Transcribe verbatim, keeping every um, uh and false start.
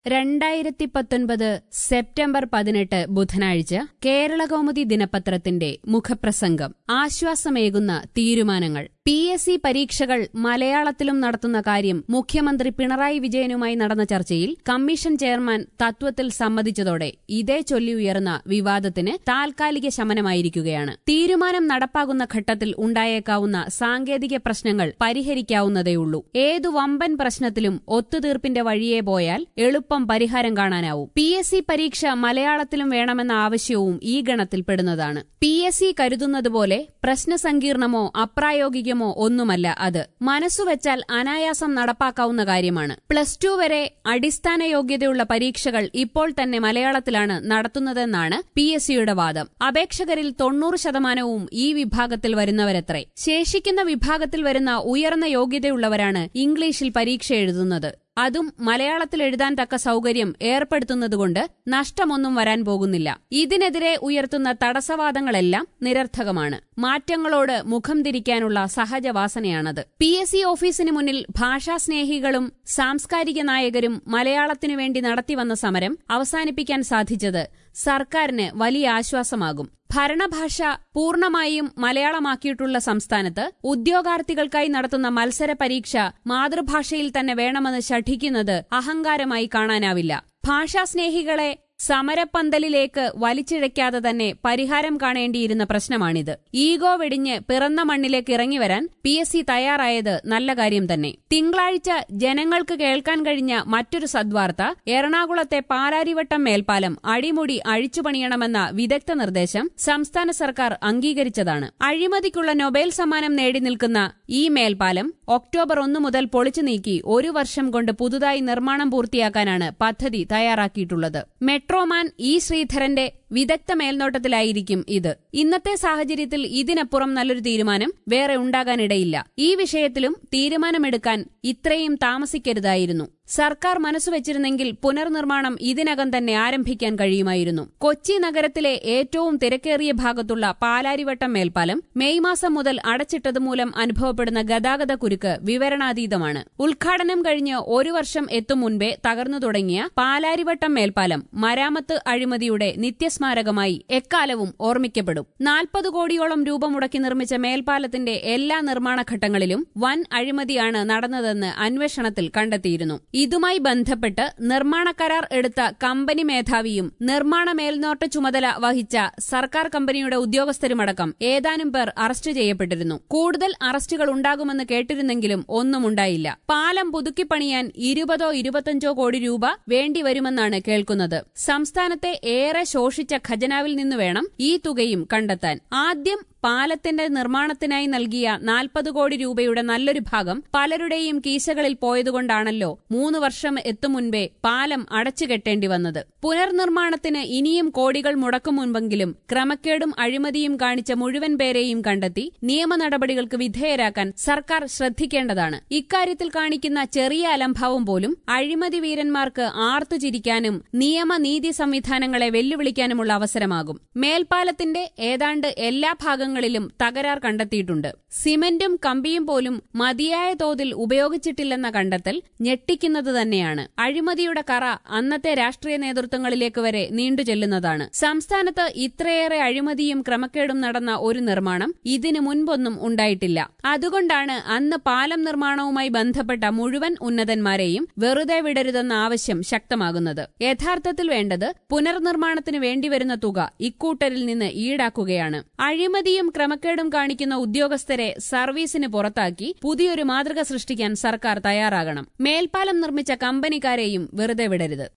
രണ്ടായിരത്തി പത്തൊൻപത് സെപ്റ്റംബർ പതിനെട്ട് ബുധനാഴ്ച കേരളകൗമുദി ദിനപത്രത്തിന്റെ മുഖപ്രസംഗം. ആശ്വാസമേകുന്ന തീരുമാനങ്ങൾ. പി എസ് സി പരീക്ഷകൾ മലയാളത്തിലും നടത്തുന്ന കാര്യം മുഖ്യമന്ത്രി പിണറായി വിജയനുമായി നടന്ന ചർച്ചയിൽ കമ്മീഷൻ ചെയർമാൻ തത്വത്തിൽ സമ്മതിച്ചതോടെ ഇതേ ചൊല്ലി ഉയർന്ന വിവാദത്തിന് താൽക്കാലിക ശമനമായിരിക്കുകയാണ്. തീരുമാനം നടപ്പാകുന്ന ഘട്ടത്തിൽ ഉണ്ടായേക്കാവുന്ന സാങ്കേതിക പ്രശ്നങ്ങൾ പരിഹരിക്കാവുന്നതേയുള്ളൂ. ഏതു വമ്പൻ പ്രശ്നത്തിലും ഒത്തുതീർപ്പിന്റെ വഴിയെ പോയാൽ എളുപ്പം പരിഹാരം കാണാനാവും. പി എസ് സി പരീക്ഷ മലയാളത്തിലും വേണമെന്ന ആവശ്യവും ഈ ഗണത്തിൽപ്പെടുന്നതാണ്. പി എസ് സി കരുതുന്നതുപോലെ പ്രശ്നസങ്കീർണമോ അപ്രായോഗികമോ ഒന്നുമല്ല അത്. മനസ്സുവെച്ചാൽ അനായാസം നടപ്പാക്കാവുന്ന കാര്യമാണ്. പ്ലസ് ടു വരെ അടിസ്ഥാന യോഗ്യതയുള്ള പരീക്ഷകൾ ഇപ്പോൾ തന്നെ മലയാളത്തിലാണ് നടത്തുന്നതെന്നാണ് പി എസ് സിയുടെ വാദം. അപേക്ഷകരിൽ തൊണ്ണൂറ് ശതമാനവും ഈ വിഭാഗത്തിൽ വരുന്നവരത്രേ. ശേഷിക്കുന്ന വിഭാഗത്തിൽ വരുന്ന ഉയർന്ന യോഗ്യതയുള്ളവരാണ് ഇംഗ്ലീഷിൽ പരീക്ഷ എഴുതുന്നത്. അതും മലയാളത്തിൽ എഴുതാൻ തക്ക സൗകര്യം ഏർപ്പെടുത്തുന്നതുകൊണ്ട് നഷ്ടമൊന്നും വരാൻ പോകുന്നില്ല. ഇതിനെതിരെ ഉയർത്തുന്ന തടസ്സവാദങ്ങളെല്ലാം നിരർത്ഥകമാണ്. മാറ്റങ്ങളോട് മുഖം തിരിക്കാനുള്ള സഹജവാസനയാണത്. പി എസ് സി ഓഫീസിന് മുന്നിൽ ഭാഷാസ്നേഹികളും സാംസ്കാരിക നായകരും മലയാളത്തിനു വേണ്ടി നടത്തിവന്ന സമരം അവസാനിപ്പിക്കാൻ സാധിച്ചത് സർക്കാരിന് വലിയ ആശ്വാസമാകും. ഭരണഭാഷ പൂർണ്ണമായും മലയാളമാക്കിയിട്ടുള്ള സംസ്ഥാനത്ത് ഉദ്യോഗാർത്ഥികൾക്കായി നടത്തുന്ന മത്സര പരീക്ഷ മാതൃഭാഷയിൽ തന്നെ വേണമെന്ന് ശഠിക്കുന്നത് അഹങ്കാരമായി കാണാനാവില്ല. ഭാഷാസ്നേഹികളെ സമരപ്പന്തലിലേക്ക് വലിച്ചിഴയ്ക്കാതെ തന്നെ പരിഹാരം കാണേണ്ടിയിരുന്ന പ്രശ്നമാണിത്. ഈഗോ വെടിഞ്ഞ് പിറന്ന മണ്ണിലേക്ക് ഇറങ്ങിവരാൻ പി എസ് സി തയ്യാറായത് നല്ല കാര്യം തന്നെ. തിങ്കളാഴ്ച ജനങ്ങൾക്ക് കേൾക്കാൻ കഴിഞ്ഞ മറ്റൊരു സദ്വാർത്ത എറണാകുളത്തെ പാലാരിവട്ടം മേൽപ്പാലം അടിമുടി അഴിച്ചുപണിയണമെന്ന വിദഗ്ധ നിർദ്ദേശം സംസ്ഥാന സർക്കാർ അംഗീകരിച്ചതാണ്. അഴിമതിക്കുള്ള നൊബേൽ സമ്മാനം നേടി നിൽക്കുന്ന ഈ മേൽപ്പാലം ഒക്ടോബർ ഒന്ന് മുതൽ പൊളിച്ചു നീക്കി ഒരു വർഷം കൊണ്ട് പുതുതായി നിർമ്മാണം പൂർത്തിയാക്കാനാണ് പദ്ധതി തയ്യാറാക്കിയിട്ടുള്ളത്. മെട്രോമാൻ ഇ ശ്രീധരന്റെ വിദഗ്ധ മേൽനോട്ടത്തിലായിരിക്കും ഇത്. ഇന്നത്തെ സാഹചര്യത്തിൽ ഇതിനപ്പുറം നല്ലൊരു തീരുമാനം വേറെ ഉണ്ടാകാനിടയില്ല. ഈ വിഷയത്തിലും തീരുമാനമെടുക്കാൻ ഇത്രയും താമസിക്കരുതായിരുന്നു. സർക്കാർ മനസ്സുവെച്ചിരുന്നെങ്കിൽ പുനർനിർമ്മാണം ഇതിനകം തന്നെ ആരംഭിക്കാൻ കഴിയുമായിരുന്നു. കൊച്ചി നഗരത്തിലെ ഏറ്റവും തിരക്കേറിയ ഭാഗത്തുള്ള പാലാരിവട്ടം മേൽപ്പാലം മെയ് മാസം മുതൽ അടച്ചിട്ടതുമൂലം അനുഭവപ്പെടുന്ന ഗതാഗത കുരുക്ക് വിവരണാതീതമാണ്. ഉദ്ഘാടനം കഴിഞ്ഞ് ഒരു വർഷം എത്തും മുൻപേ തകർന്നു തുടങ്ങിയ പാലാരിവട്ടം മേൽപ്പാലം മരാമത്ത് അഴിമതിയുടെ നിത്യസ്മാരകമായി എക്കാലവും ഓർമ്മിക്കപ്പെടും. നാൽപ്പത് കോടിയോളം രൂപ മുടക്കി നിർമ്മിച്ച മേൽപ്പാലത്തിന്റെ എല്ലാ നിർമ്മാണ ഘട്ടങ്ങളിലും വൻ അഴിമതിയാണ് നടന്നതെന്ന് അന്വേഷണത്തിൽ കണ്ടെത്തിയിരുന്നു. ഇതുമായി ബന്ധപ്പെട്ട് നിർമ്മാണ കരാർ എടുത്ത കമ്പനി മേധാവിയും നിർമ്മാണ മേൽനോട്ട ചുമതല വഹിച്ച സർക്കാർ കമ്പനിയുടെ ഉദ്യോഗസ്ഥരുമടക്കം ഏതാനും പേർ അറസ്റ്റ് ചെയ്യപ്പെട്ടിരുന്നു. കൂടുതൽ അറസ്റ്റുകൾ ഉണ്ടാകുമെന്ന് കേട്ടിരുന്നെങ്കിലും ഒന്നുമുണ്ടായില്ല. പാലം പുതുക്കിപ്പണിയാൻ ഇരുപതോ ഇരുപത്തഞ്ചോ കോടി രൂപ വേണ്ടിവരുമെന്നാണ് കേൾക്കുന്നത്. സംസ്ഥാനത്തെ ഏറെ ശോഷിച്ച ഖജനാവിൽ നിന്നു വേണം ഈ തുകയും കണ്ടെത്താൻ. ആദ്യം പാലത്തിന്റെ നിർമ്മാണത്തിനായി നൽകിയ നാൽപ്പത് കോടി രൂപയുടെ നല്ലൊരു ഭാഗം പലരുടെയും കീശകളിൽ പോയതുകൊണ്ടാണല്ലോ മൂന്ന് വർഷം എത്തും മുൻപേ പാലം അടച്ചുകെട്ടേണ്ടി വന്നത്. പുനർനിർമ്മാണത്തിന് ഇനിയും കോടികൾ മുടക്കും മുൻപെങ്കിലും ക്രമക്കേടും അഴിമതിയും കാണിച്ച മുഴുവൻ പേരെയും കണ്ടെത്തി നിയമ നടപടികൾക്ക് വിധേയരാക്കാൻ സർക്കാർ ശ്രദ്ധിക്കേണ്ടതാണ്. ഇക്കാര്യത്തിൽ കാണിക്കുന്ന ചെറിയ അലംഭാവം പോലും അഴിമതി വീരന്മാർക്ക് ആർത്തുചിരിക്കാനും നിയമനീതി സംവിധാനങ്ങളെ വെല്ലുവിളിക്കാനുമുള്ള അവസരമാകും. മേൽപ്പാലത്തിന്റെ ഏതാണ്ട് എല്ലാ ഭാഗങ്ങളും ങ്ങളിലും തകരാർ കണ്ടെത്തിയിട്ടുണ്ട്. സിമന്റും കമ്പിയും പോലും മതിയായ തോതിൽ ഉപയോഗിച്ചിട്ടില്ലെന്ന കണ്ടെത്തൽ ഞെട്ടിക്കുന്നത് തന്നെയാണ്. അഴിമതിയുടെ കറ അന്നത്തെ രാഷ്ട്രീയ നേതൃത്വങ്ങളിലേക്ക് വരെ നീണ്ടുചെല്ലുന്നതാണ്. സംസ്ഥാനത്ത് ഇത്രയേറെ അഴിമതിയും ക്രമക്കേടും നടന്ന ഒരു നിർമ്മാണം ഇതിനു മുൻപൊന്നും ഉണ്ടായിട്ടില്ല. അതുകൊണ്ടാണ് അന്ന് പാലം നിർമ്മാണവുമായി ബന്ധപ്പെട്ട മുഴുവൻ ഉന്നതന്മാരെയും വെറുതെ വിടരുതെന്ന ആവശ്യം ശക്തമാകുന്നത്. യഥാർത്ഥത്തിൽ വേണ്ടത് പുനർനിർമ്മാണത്തിന് വേണ്ടിവരുന്ന തുക ഇക്കൂട്ടരിൽ നിന്ന് ഈടാക്കുകയാണ്. അഴിമതിയും ക്രമക്കേടും കാണിക്കുന്ന ഉദ്യോഗസ്ഥരെ സർവീസിന് പുറത്താക്കി പുതിയൊരു മാതൃക സൃഷ്ടിക്കാൻ സർക്കാർ തയ്യാറാകണം. മേൽപ്പാലം നിർമ്മിച്ച കമ്പനിക്കാരെയും വെറുതെ വിടരുത്.